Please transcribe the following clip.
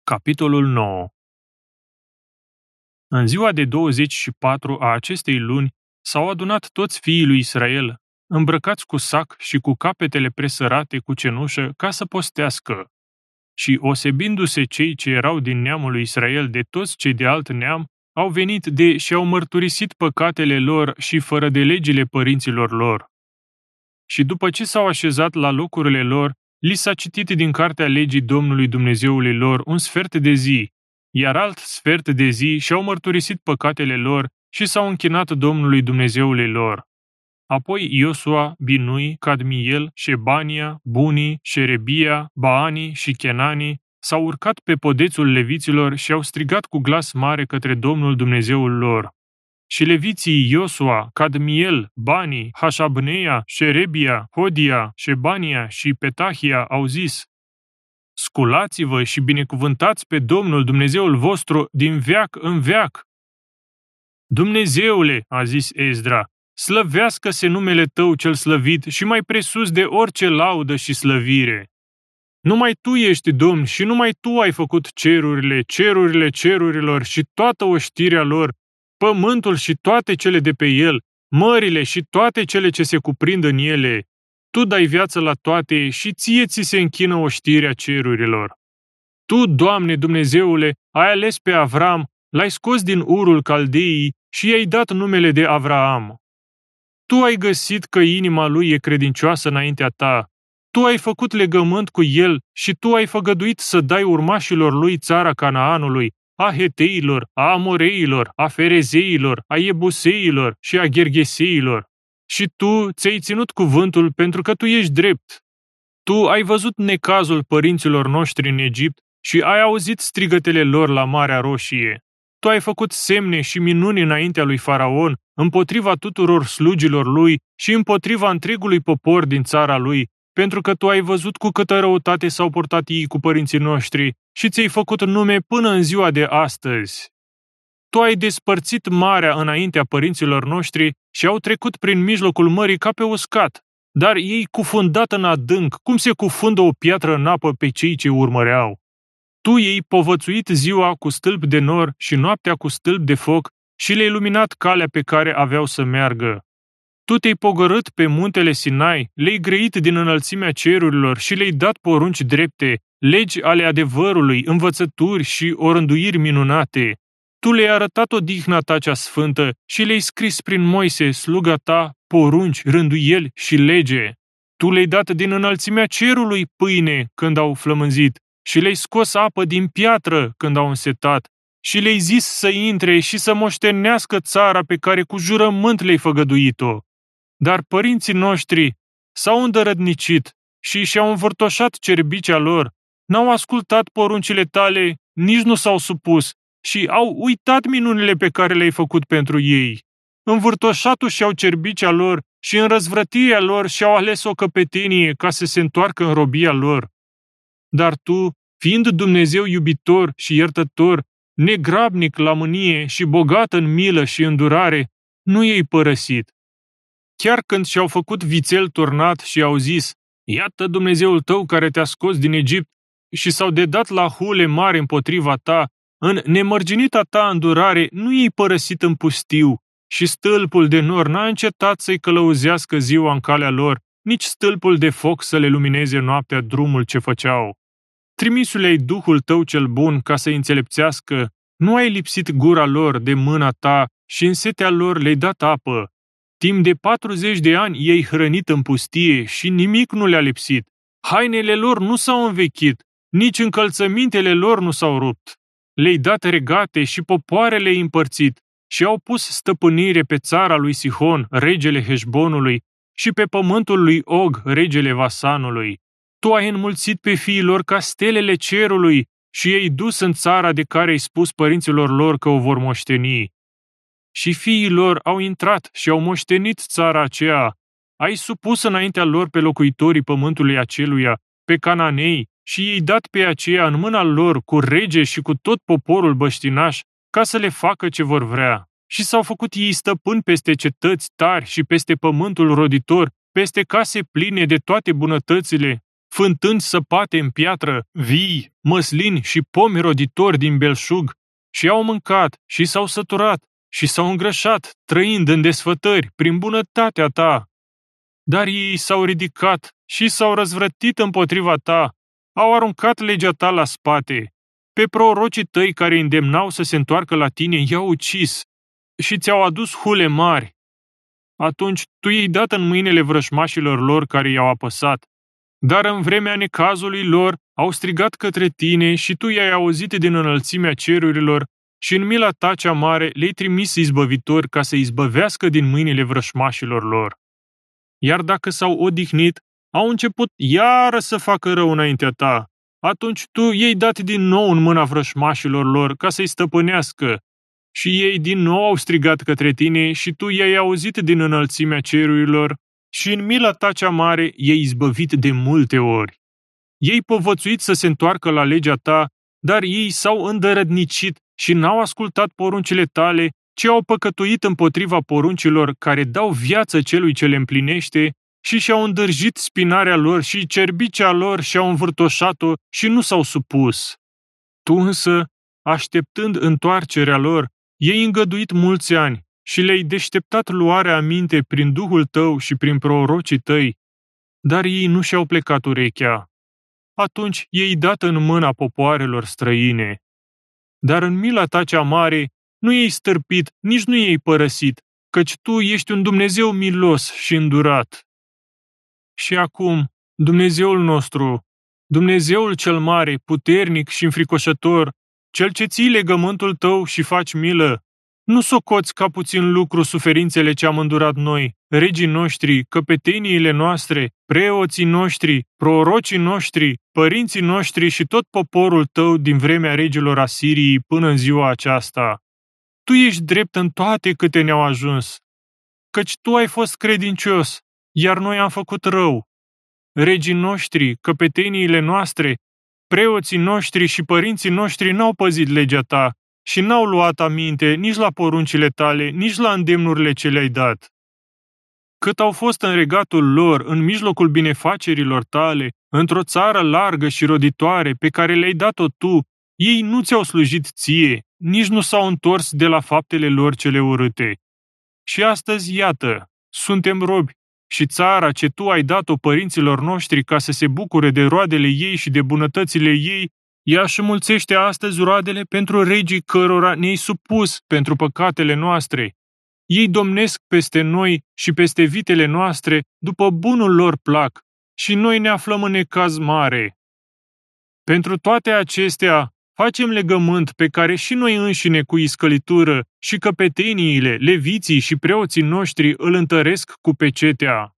Capitolul 9. În ziua de 24 a acestei luni s-au adunat toți fiii lui Israel, îmbrăcați cu sac și cu capetele presărate cu cenușă, ca să postească. Și osebindu-se cei ce erau din neamul lui Israel de toți cei de alt neam, au venit și au mărturisit păcatele lor și fără de legile părinților lor. Și după ce s-au așezat la locurile lor, li s-a citit din cartea legii Domnului Dumnezeului lor un sfert de zi, iar alt sfert de zi și-au mărturisit păcatele lor și s-au închinat Domnului Dumnezeului lor. Apoi Iosua, Binui, Cadmiel, Șebania, Buni, Șerebia, Baani și Chenani s-au urcat pe podețul leviților și au strigat cu glas mare către Domnul Dumnezeul lor. Și leviții Iosua, Cadmiel, Bani, Hașabneia, Șerebia, Hodia, Șebania și Petahia au zis: Sculați-vă și binecuvântați pe Domnul Dumnezeul vostru din veac în veac. Dumnezeule, a zis Ezdra, slăvească-se numele tău cel slăvit și mai presus de orice laudă și slăvire. Numai tu ești Domn și numai tu ai făcut cerurile cerurilor și toată oștirea lor, pământul și toate cele de pe el, mările și toate cele ce se cuprind în ele. Tu dai viață la toate și ție ți se închină oștirea cerurilor. Tu, Doamne Dumnezeule, ai ales pe Avram, l-ai scos din Urul Caldeii și i-ai dat numele de Avraam. Tu ai găsit că inima lui e credincioasă înaintea ta. Tu ai făcut legământ cu el și tu ai făgăduit să dai urmașilor lui țara Canaanului, a Heteilor, a Amoreilor, a Ferezeilor, a Iebuseilor și a Gergeseilor. Și tu ți-ai ținut cuvântul pentru că tu ești drept. Tu ai văzut necazul părinților noștri în Egipt și ai auzit strigătele lor la Marea Roșie. Tu ai făcut semne și minuni înaintea lui Faraon, împotriva tuturor slugilor lui și împotriva întregului popor din țara lui, pentru că tu ai văzut cu câtă răutate s-au purtat ei cu părinții noștri și ți-ai făcut nume până în ziua de astăzi. Tu ai despărțit marea înaintea părinților noștri și au trecut prin mijlocul mării ca pe uscat, dar ei cufundat în adânc, cum se cufundă o piatră în apă pe cei ce urmăreau. Tu i-ai povățuit ziua cu stâlp de nor și noaptea cu stâlp de foc și le-ai luminat calea pe care aveau să meargă. Tu te-ai pogorât pe muntele Sinai, le-ai grăit din înălțimea cerurilor și le-ai dat porunci drepte, legi ale adevărului, învățături și orânduiri minunate. Tu le-ai arătat odihna ta cea sfântă și le-ai scris prin Moise, sluga ta, porunci, rânduieli și lege. Tu le-ai dat din înălțimea cerului pâine când au flămânzit și le-ai scos apă din piatră când au însetat și le-ai zis să intre și să moștenească țara pe care cu jurământ le-ai făgăduit-o. Dar părinții noștri s-au îndărădnicit și și-au învârtoșat cerbicea lor, n-au ascultat poruncile tale, nici nu s-au supus și au uitat minunile pe care le-ai făcut pentru ei. Învârtoșatul și-au cerbicea lor și în răzvrătirea lor și-au ales o căpetenie ca să se întoarcă în robia lor. Dar tu, fiind Dumnezeu iubitor și iertător, negrabnic la mânie și bogat în milă și îndurare, nu i-ai părăsit. Chiar când și-au făcut vițel turnat și au zis, iată Dumnezeul tău care te-a scos din Egipt, și s-au dedat la hule mari împotriva ta, în nemărginita ta îndurare nu i-ai părăsit în pustiu și stâlpul de nor n-a încetat să-i călăuzească ziua în calea lor, nici stâlpul de foc să le lumineze noaptea drumul ce făceau. Trimisule-ai Duhul tău cel bun ca să-i înțelepțească, nu ai lipsit gura lor de mâna ta și în setea lor le-ai dat apă. Timp de 40 de ani i-ai hrănit în pustie și nimic nu le-a lipsit. Hainele lor nu s-au învechit, nici încălțămintele lor nu s-au rupt. Le-ai dat regate și popoare le-ai împărțit și au pus stăpânire pe țara lui Sihon, regele Heșbonului, și pe pământul lui Og, regele Vasanului. Tu ai înmulțit pe fiii lor ca stelele cerului și i-ai dus în țara de care ai spus părinților lor că o vor moșteni. Și fiii lor au intrat și au moștenit țara aceea. Ai supus înaintea lor pe locuitorii pământului aceluia, pe cananei, și i-ai dat pe aceea în mâna lor cu rege și cu tot poporul băștinaș, ca să le facă ce vor vrea. Și s-au făcut ei stăpâni peste cetăți tari și peste pământul roditor, peste case pline de toate bunătățile, fântâni săpate în piatră, vii, măslini și pomi roditori din belșug, și au mâncat și s-au săturat și s-au îngrășat, trăind în desfătări prin bunătatea ta. Dar ei s-au ridicat și s-au răzvrătit împotriva ta, au aruncat legea ta la spate. Pe prorocii tăi care îndemnau să se întoarcă la tine i-au ucis și ți-au adus hule mari. Atunci tu i-ai dat în mâinile vrășmașilor lor care i-au apăsat. Dar în vremea necazului lor au strigat către tine și tu i-ai auzit din înălțimea cerurilor și în mila ta cea mare le-ai trimis izbăvitori ca să izbăvească din mâinile vrășmașilor lor. Iar dacă s-au odihnit, au început iară să facă rău înaintea ta. Atunci tu i-ai dat din nou în mâna vrășmașilor lor ca să-i stăpânească. Și ei din nou au strigat către tine și tu i-ai auzit din înălțimea cerurilor și în mila ta cea mare i-ai izbăvit de multe ori. Ei povățuit să se întoarcă la legea ta, dar ei s-au îndărădnicit și n-au ascultat poruncile tale, ci au păcătuit împotriva poruncilor care dau viață celui ce le împlinește și și-au îndârjit spinarea lor și cerbicea lor și-au învârtoșat-o și nu s-au supus. Tu însă, așteptând întoarcerea lor, i-ai îngăduit mulți ani și le-ai deșteptat luarea aminte prin Duhul tău și prin prorocii tăi, dar ei nu și-au plecat urechea. Atunci i-ai dat în mâna popoarelor străine. Dar în mila ta cea mare nu i-ai stârpit, nici nu i-ai părăsit, căci tu ești un Dumnezeu milos și îndurat. Și acum, Dumnezeul nostru, Dumnezeul cel mare, puternic și înfricoșător, cel ce ții legământul tău și faci milă, nu socoți ca puțin lucru suferințele ce am îndurat noi, regii noștri, căpeteniile noastre, preoții noștri, prorocii noștri, părinții noștri și tot poporul tău din vremea regilor Asiriei până în ziua aceasta. Tu ești drept în toate câte ne-au ajuns, căci tu ai fost credincios, iar noi am făcut rău. Regii noștri, căpeteniile noastre, preoții noștri și părinții noștri n-au păzit legea ta și n-au luat aminte nici la poruncile tale, nici la îndemnurile ce le-ai dat. Cât au fost în regatul lor, în mijlocul binefacerilor tale, într-o țară largă și roditoare pe care le-ai dat-o tu, ei nu ți-au slujit ție, nici nu s-au întors de la faptele lor cele urâte. Și astăzi, iată, suntem robi și țara ce tu ai dat-o părinților noștri ca să se bucure de roadele ei și de bunătățile ei, ea își înmulțește astăzi roadele pentru regii cărora ne-ai supus pentru păcatele noastre. Ei domnesc peste noi și peste vitele noastre după bunul lor plac și noi ne aflăm în necaz mare. Pentru toate acestea, facem legământ pe care și noi înșine cu iscălitură și căpeteniile, leviții și preoții noștri îl întăresc cu pecetea.